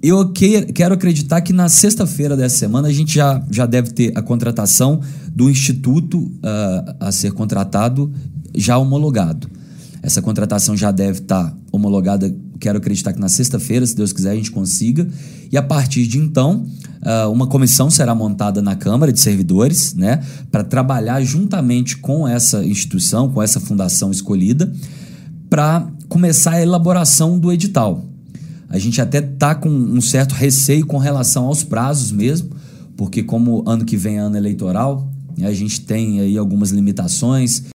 quero acreditar que na sexta-feira dessa semana a gente já deve ter a contratação do instituto a ser contratado já homologado. Essa contratação já deve estar homologada, quero acreditar que na sexta-feira, se Deus quiser, a gente consiga. E a partir de então, uma comissão será montada na Câmara de Servidores, né, para trabalhar juntamente com essa instituição, com essa fundação escolhida, para começar a elaboração do edital. A gente até está com um certo receio com relação aos prazos mesmo, porque como ano que vem é ano eleitoral, a gente tem aí algumas limitações.